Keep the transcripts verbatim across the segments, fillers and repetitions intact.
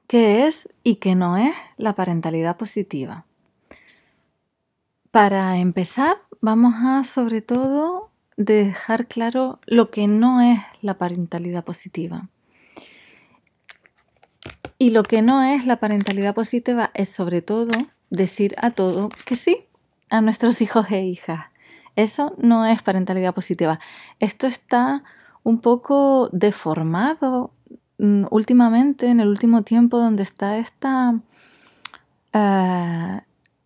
qué es y qué no es la parentalidad positiva. Para empezar, vamos a, sobre todo, dejar claro lo que no es la parentalidad positiva. Y lo que no es la parentalidad positiva es, sobre todo, decir a todo que sí a nuestros hijos e hijas. Eso no es parentalidad positiva. Esto está un poco deformado mm, últimamente, en el último tiempo, donde está esta uh,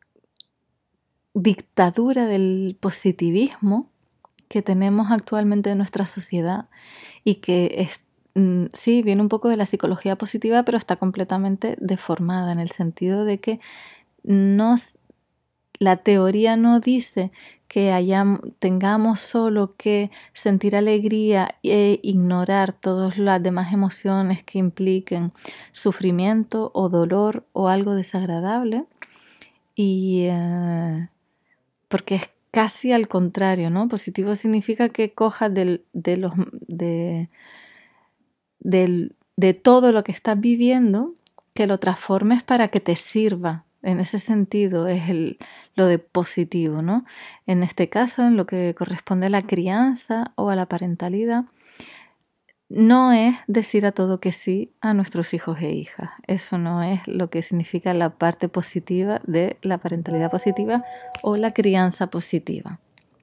dictadura del positivismo que tenemos actualmente en nuestra sociedad y que es, mm, sí, viene un poco de la psicología positiva, pero está completamente deformada en el sentido de que no, la teoría no dice que hayamos, tengamos solo que sentir alegría e ignorar todas las demás emociones que impliquen sufrimiento o dolor o algo desagradable, y uh, porque es casi al contrario, ¿no? Positivo significa que cojas del, de, los, de, del, de todo lo que estás viviendo, que lo transformes para que te sirva. En ese sentido es el, lo de positivo, ¿no? En este caso, en lo que corresponde a la crianza o a la parentalidad, no es decir a todo que sí a nuestros hijos e hijas. Eso no es lo que significa la parte positiva de la parentalidad positiva o la crianza positiva.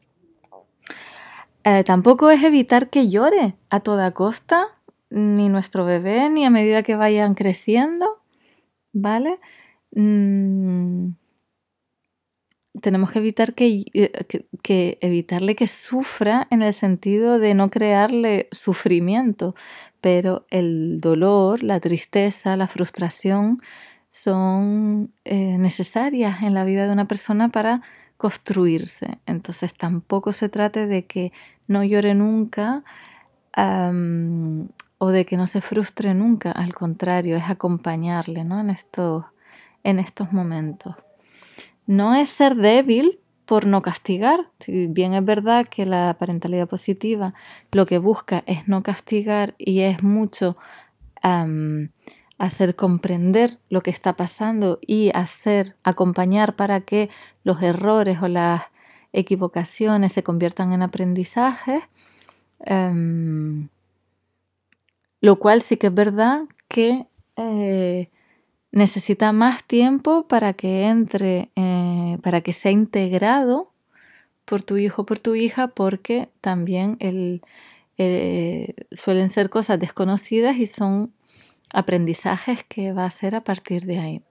Eh, tampoco es evitar que llore a toda costa, ni nuestro bebé, ni a medida que vayan creciendo, ¿vale? Mm, tenemos que evitar que, que, que evitarle que sufra en el sentido de no crearle sufrimiento, pero el dolor, la tristeza, la frustración son eh, necesarias en la vida de una persona para construirse. Entonces tampoco se trate de que no llore nunca um, o de que no se frustre nunca, al contrario, es acompañarle, ¿no? en, estos, en estos momentos. No es ser débil por no castigar. Si bien es verdad que la parentalidad positiva lo que busca es no castigar y es mucho um, hacer comprender lo que está pasando y hacer acompañar para que los errores o las equivocaciones se conviertan en aprendizajes, um, lo cual sí que es verdad que eh, necesita más tiempo para que entre, eh, para que sea integrado por tu hijo o por tu hija, porque también el, eh, suelen ser cosas desconocidas y son aprendizajes que va a ser a partir de ahí.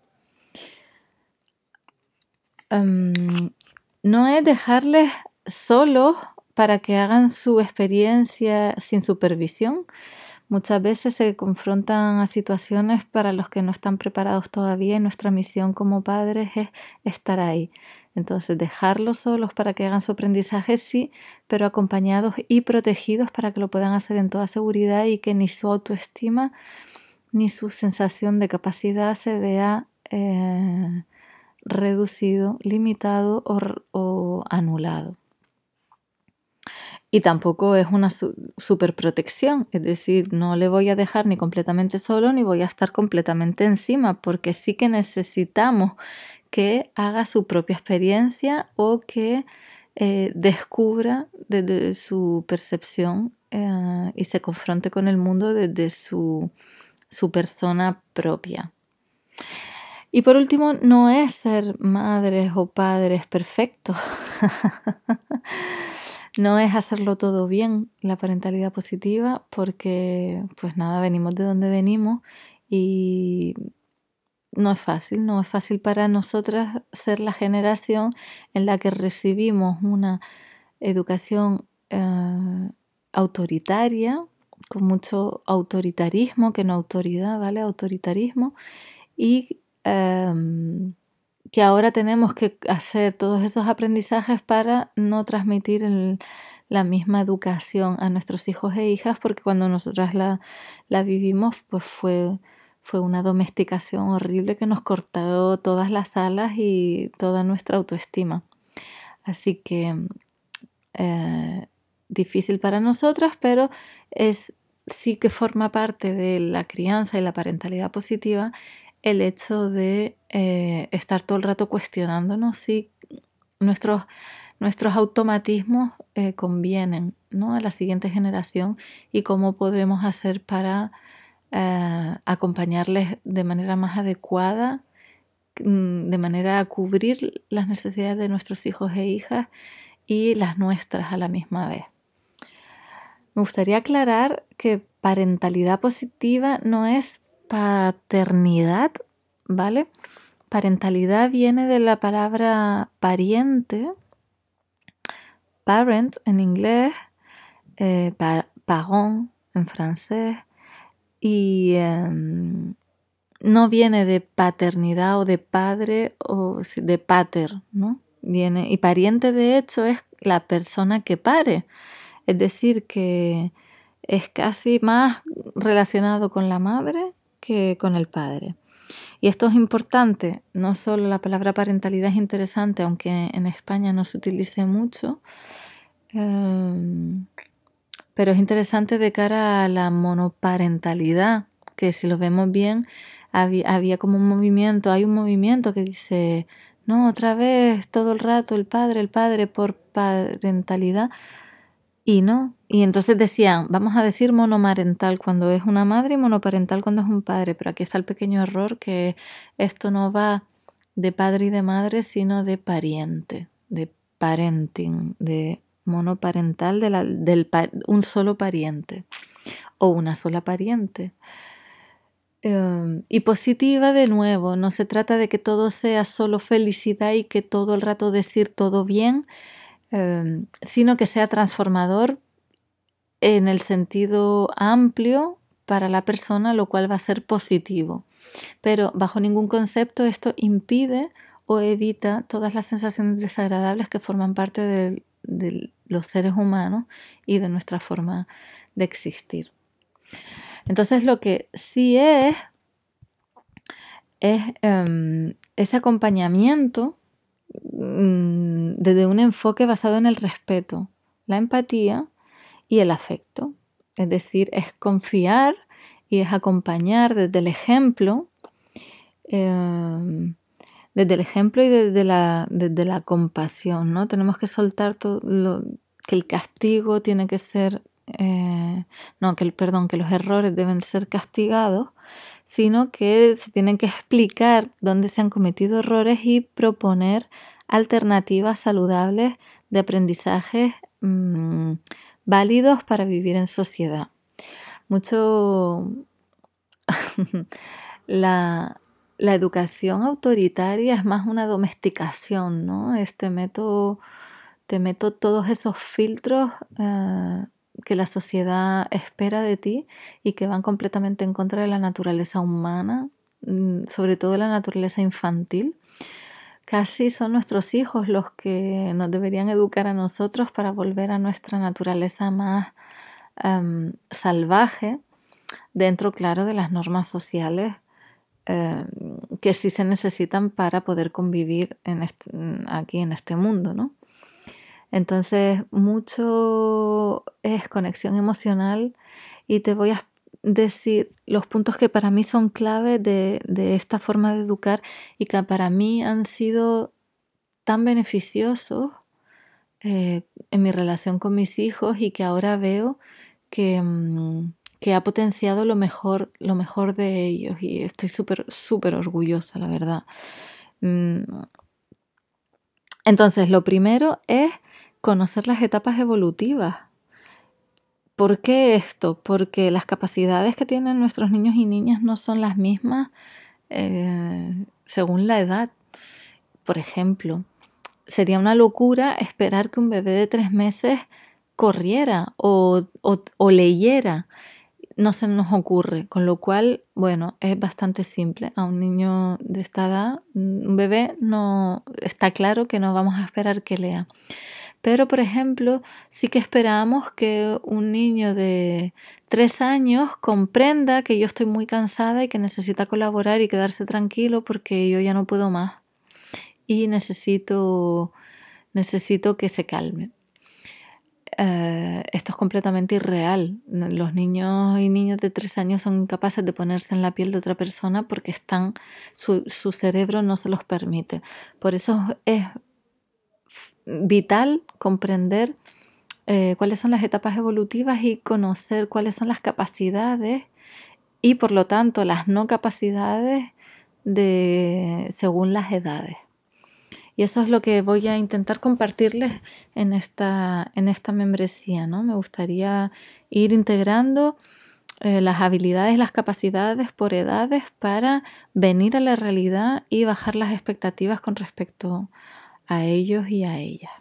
Um, no es dejarles solos para que hagan su experiencia sin supervisión. Muchas veces se confrontan a situaciones para los que no están preparados todavía y nuestra misión como padres es estar ahí. Entonces, dejarlos solos para que hagan su aprendizaje, sí, pero acompañados y protegidos para que lo puedan hacer en toda seguridad y que ni su autoestima ni su sensación de capacidad se vea eh, reducido, limitado o, o anulado. Y tampoco es una su superprotección, es decir, no le voy a dejar ni completamente solo ni voy a estar completamente encima, porque sí que necesitamos que haga su propia experiencia o que eh, descubra desde su percepción eh, y se confronte con el mundo desde su, su persona propia. Y por último, no es ser madres o padres perfectos. No es hacerlo todo bien, la parentalidad positiva, porque pues nada, venimos de donde venimos y no es fácil, no es fácil para nosotras ser la generación en la que recibimos una educación eh, autoritaria, con mucho autoritarismo, que no autoridad, ¿vale? Autoritarismo, y um, que ahora tenemos que hacer todos esos aprendizajes para no transmitir el, la misma educación a nuestros hijos e hijas, porque cuando nosotras la, la vivimos, pues fue, fue una domesticación horrible que nos cortó todas las alas y toda nuestra autoestima. Así que eh, difícil para nosotras, pero es sí que forma parte de la crianza y la parentalidad positiva el hecho de eh, estar todo el rato cuestionándonos si nuestros, nuestros automatismos eh, convienen, ¿no?, a la siguiente generación y cómo podemos hacer para eh, acompañarles de manera más adecuada, de manera a cubrir las necesidades de nuestros hijos e hijas y las nuestras a la misma vez. Me gustaría aclarar que parentalidad positiva no es paternidad, ¿vale? Parentalidad viene de la palabra pariente, parent en inglés, eh, parent en francés, y eh, no viene de paternidad o de padre o de pater, ¿no? Viene, y pariente de hecho es la persona que pare, es decir, que es casi más relacionado con la madre que con el padre. Y esto es importante, no solo la palabra parentalidad es interesante, aunque en España no se utilice mucho, eh, pero es interesante de cara a la monoparentalidad, que si lo vemos bien, había, había como un movimiento, hay un movimiento que dice, no, otra vez, todo el rato, el padre, el padre por parentalidad, y no. Y entonces decían, vamos a decir monomarental cuando es una madre y monoparental cuando es un padre, pero aquí está el pequeño error que esto no va de padre y de madre, sino de pariente, de parenting, de monoparental, de la, del un solo pariente o una sola pariente. Um, y positiva de nuevo, no se trata de que todo sea solo felicidad y que todo el rato decir todo bien, um, sino que sea transformador en el sentido amplio para la persona, lo cual va a ser positivo. Pero bajo ningún concepto esto impide o evita todas las sensaciones desagradables que forman parte de, de los seres humanos y de nuestra forma de existir. Entonces lo que sí es, es um, ese acompañamiento um, desde un enfoque basado en el respeto, la empatía y el afecto. Es decir, es confiar y es acompañar desde el ejemplo, eh, desde el ejemplo y desde la, desde la compasión, ¿no? Tenemos que soltar todo lo, que el castigo tiene que ser, eh, no, que el perdón, que los errores deben ser castigados, sino que se tienen que explicar dónde se han cometido errores y proponer alternativas saludables de aprendizaje mmm, válidos para vivir en sociedad. Mucho la, la educación autoritaria es más una domesticación, ¿no? Este meto, te meto todos esos filtros eh, que la sociedad espera de ti y que van completamente en contra de la naturaleza humana, sobre todo la naturaleza infantil. Casi son nuestros hijos los que nos deberían educar a nosotros para volver a nuestra naturaleza más um, salvaje, dentro, claro, de las normas sociales eh, que sí se necesitan para poder convivir en este, aquí en este mundo, ¿no? Entonces, mucho es conexión emocional y te voy a decir los puntos que para mí son clave de, de esta forma de educar y que para mí han sido tan beneficiosos eh, en mi relación con mis hijos y que ahora veo que, mmm, que ha potenciado lo mejor, lo mejor de ellos y estoy súper, súper orgullosa, la verdad. Mm. Entonces, lo primero es conocer las etapas evolutivas. ¿Por qué esto? Porque las capacidades que tienen nuestros niños y niñas no son las mismas eh, según la edad. Por ejemplo, sería una locura esperar que un bebé de tres meses corriera o, o, o leyera. No se nos ocurre, con lo cual, bueno, es bastante simple. A un niño de esta edad, un bebé, no está claro que no vamos a esperar que lea. Pero, por ejemplo, sí que esperamos que un niño de tres años comprenda que yo estoy muy cansada y que necesita colaborar y quedarse tranquilo porque yo ya no puedo más y necesito, necesito que se calme. eh, esto es completamente irreal. Los niños y niñas de tres años son incapaces de ponerse en la piel de otra persona porque están, su, su cerebro no se los permite. Por eso es vital comprender eh, cuáles son las etapas evolutivas y conocer cuáles son las capacidades y por lo tanto las no capacidades de, según las edades. Y eso es lo que voy a intentar compartirles en esta, en esta membresía, ¿no? Me gustaría ir integrando eh, las habilidades, las capacidades por edades para venir a la realidad y bajar las expectativas con respecto a ellos y a ellas.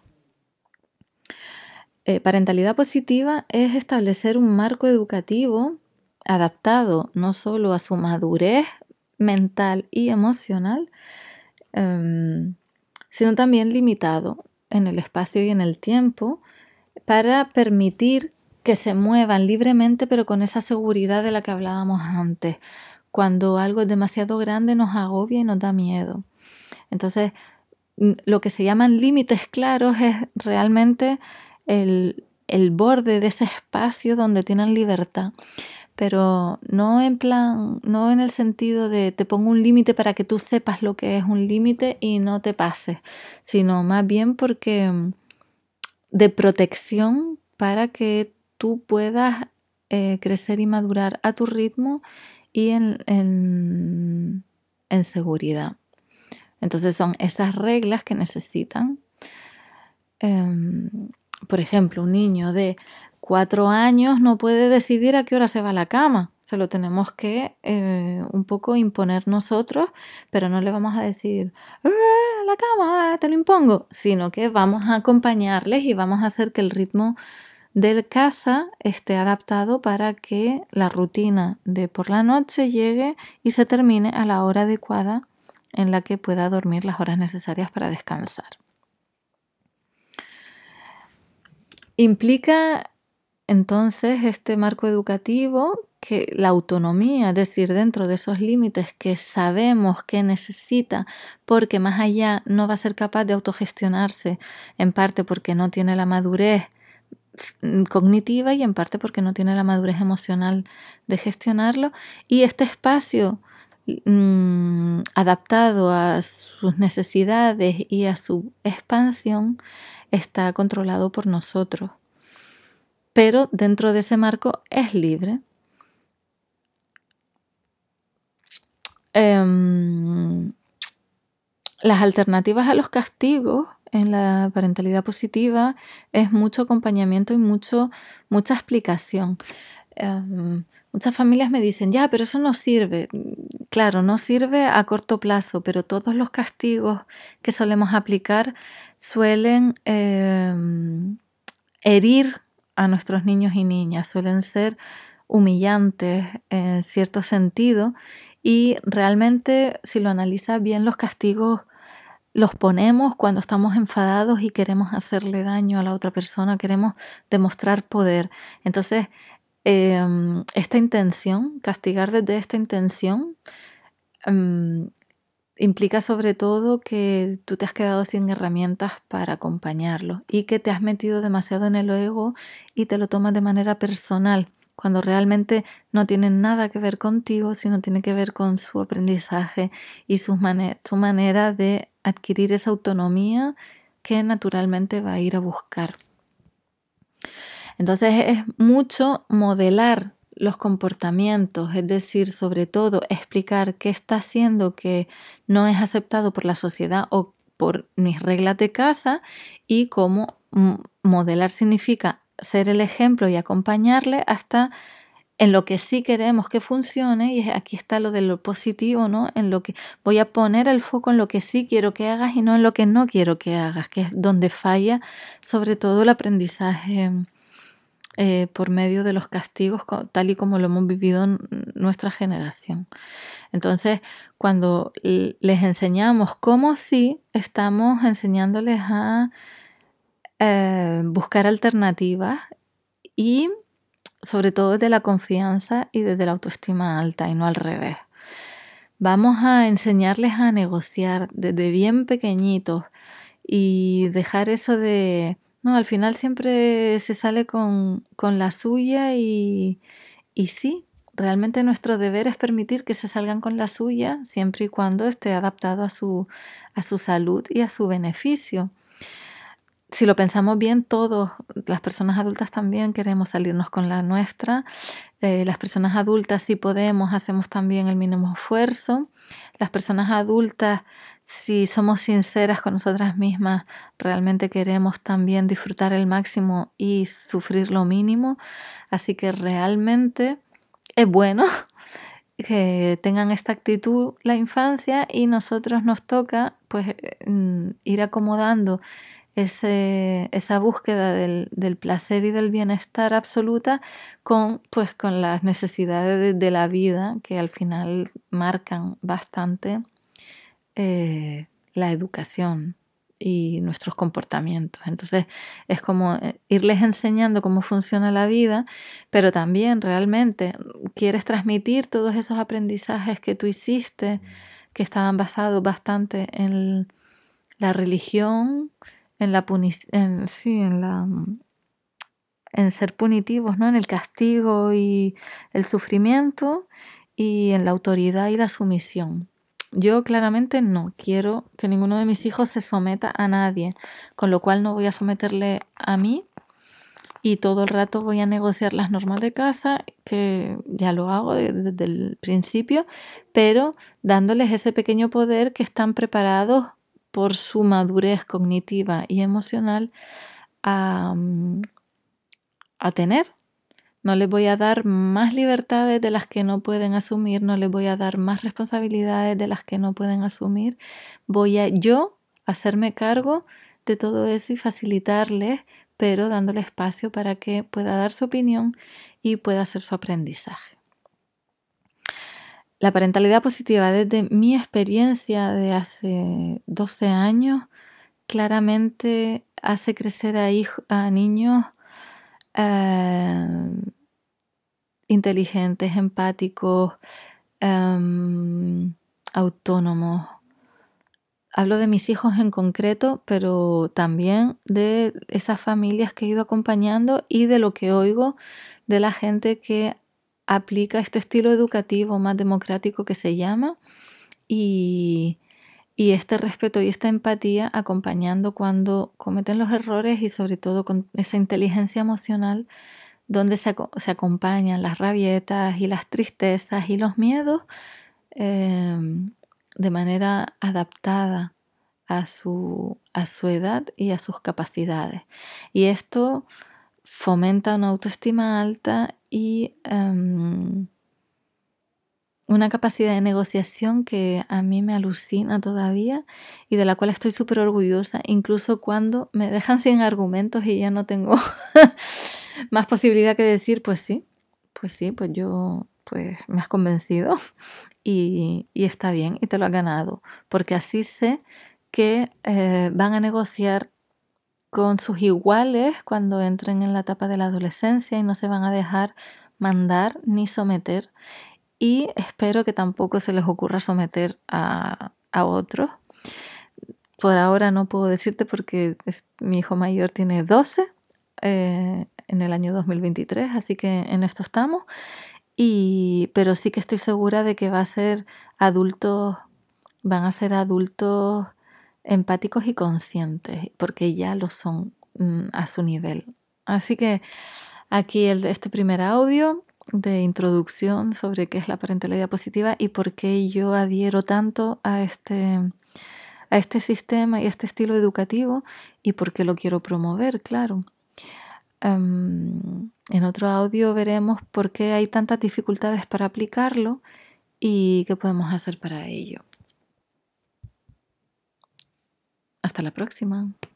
Eh, parentalidad positiva es establecer un marco educativo adaptado no solo a su madurez mental y emocional, um, sino también limitado en el espacio y en el tiempo para permitir que se muevan libremente, pero con esa seguridad de la que hablábamos antes. Cuando algo es demasiado grande nos agobia y nos da miedo. Entonces, lo que se llaman límites claros es realmente el, el borde de ese espacio donde tienen libertad. Pero no en plan, no en el sentido de te pongo un límite para que tú sepas lo que es un límite y no te pases, sino más bien porque de protección para que tú puedas eh, crecer y madurar a tu ritmo y en, en, en seguridad. Entonces son esas reglas que necesitan. Um, por ejemplo, un niño de cuatro años no puede decidir a qué hora se va a la cama. Se lo tenemos que eh, un poco imponer nosotros, pero no le vamos a decir ¡ah, la cama, te lo impongo! Sino que vamos a acompañarles y vamos a hacer que el ritmo de casa esté adaptado para que la rutina de por la noche llegue y se termine a la hora adecuada en la que pueda dormir las horas necesarias para descansar. Implica entonces este marco educativo que la autonomía, es decir, dentro de esos límites que sabemos que necesita, porque más allá no va a ser capaz de autogestionarse, en parte porque no tiene la madurez cognitiva y en parte porque no tiene la madurez emocional de gestionarlo, y este espacio mmm, adaptado a sus necesidades y a su expansión está controlado por nosotros, pero dentro de ese marco es libre. Um, las alternativas a los castigos en la parentalidad positiva es mucho acompañamiento y mucho, mucha explicación. Um, muchas familias me dicen, ya, pero eso no sirve. Claro, no sirve a corto plazo, pero todos los castigos que solemos aplicar suelen eh, herir a nuestros niños y niñas, suelen ser humillantes en cierto sentido y realmente si lo analizas bien los castigos los ponemos cuando estamos enfadados y queremos hacerle daño a la otra persona, queremos demostrar poder. Entonces, eh, esta intención, castigar desde esta intención, um, implica sobre todo que tú te has quedado sin herramientas para acompañarlo y que te has metido demasiado en el ego y te lo tomas de manera personal, cuando realmente no tiene nada que ver contigo, sino tiene que ver con su aprendizaje y su, man- su manera de adquirir esa autonomía que naturalmente va a ir a buscar. Entonces es mucho modelar los comportamientos, es decir, sobre todo explicar qué está haciendo que no es aceptado por la sociedad o por mis reglas de casa y cómo modelar significa ser el ejemplo y acompañarle hasta en lo que sí queremos que funcione, y aquí está lo de lo positivo, ¿no? En lo que voy a poner el foco en lo que sí quiero que hagas y no en lo que no quiero que hagas, que es donde falla sobre todo el aprendizaje eh, por medio de los castigos, tal y como lo hemos vivido en nuestra generación. Entonces, cuando les enseñamos cómo sí, estamos enseñándoles a eh, buscar alternativas y sobre todo desde la confianza y desde la autoestima alta y no al revés. Vamos a enseñarles a negociar desde bien pequeñitos y dejar eso de No, al final siempre se sale con, con la suya y, y sí, realmente nuestro deber es permitir que se salgan con la suya siempre y cuando esté adaptado a su, a su salud y a su beneficio. Si lo pensamos bien, todos, las personas adultas también queremos salirnos con la nuestra. Eh, las personas adultas, si podemos, hacemos también el mínimo esfuerzo. Las personas adultas, si somos sinceras con nosotras mismas, realmente queremos también disfrutar el máximo y sufrir lo mínimo. Así que realmente es bueno que tengan esta actitud la infancia y nosotros nos toca pues ir acomodando ese, esa búsqueda del, del placer y del bienestar absoluta con, pues, con las necesidades de, de la vida que al final marcan bastante eh, la educación y nuestros comportamientos. Entonces es como irles enseñando cómo funciona la vida, pero también realmente quieres transmitir todos esos aprendizajes que tú hiciste, que estaban basados bastante en la religión, en la punición, en, sí, en la en ser punitivos, ¿no? En el castigo y el sufrimiento y en la autoridad y la sumisión. Yo claramente no quiero que ninguno de mis hijos se someta a nadie, con lo cual no voy a someterle a mí y todo el rato voy a negociar las normas de casa, que ya lo hago desde el principio, pero dándoles ese pequeño poder que están preparados por su madurez cognitiva y emocional a, a tener. No les voy a dar más libertades de las que no pueden asumir, no les voy a dar más responsabilidades de las que no pueden asumir. Voy a yo hacerme cargo de todo eso y facilitarles, pero dándole espacio para que pueda dar su opinión y pueda hacer su aprendizaje. La parentalidad positiva, desde mi experiencia de hace doce años, claramente hace crecer a, hijos, a niños eh, inteligentes, empáticos, um, autónomos. Hablo de mis hijos en concreto, pero también de esas familias que he ido acompañando y de lo que oigo de la gente que aplica este estilo educativo más democrático que se llama y, y este respeto y esta empatía acompañando cuando cometen los errores y sobre todo con esa inteligencia emocional donde se, se acompañan las rabietas y las tristezas y los miedos eh, de manera adaptada a su, a su edad y a sus capacidades. Y esto fomenta una autoestima alta y um, una capacidad de negociación que a mí me alucina todavía y de la cual estoy súper orgullosa, incluso cuando me dejan sin argumentos y ya no tengo más posibilidad que decir, pues sí, pues sí, pues yo, pues me has convencido y, y está bien y te lo has ganado, porque así sé que eh, van a negociar con sus iguales cuando entren en la etapa de la adolescencia y no se van a dejar mandar ni someter. Y espero que tampoco se les ocurra someter a, a otros. Por ahora no puedo decirte porque es, mi hijo mayor tiene doce eh, en el año dos mil veintitrés, así que en esto estamos. Y, pero sí que estoy segura de que va a ser adultos, van a ser adultos empáticos y conscientes, porque ya lo son mm, a su nivel. Así que aquí el, este primer audio de introducción sobre qué es la parentalidad positiva y por qué yo adhiero tanto a este, a este sistema y a este estilo educativo y por qué lo quiero promover, claro. Um, en otro audio veremos por qué hay tantas dificultades para aplicarlo y qué podemos hacer para ello. Hasta la próxima.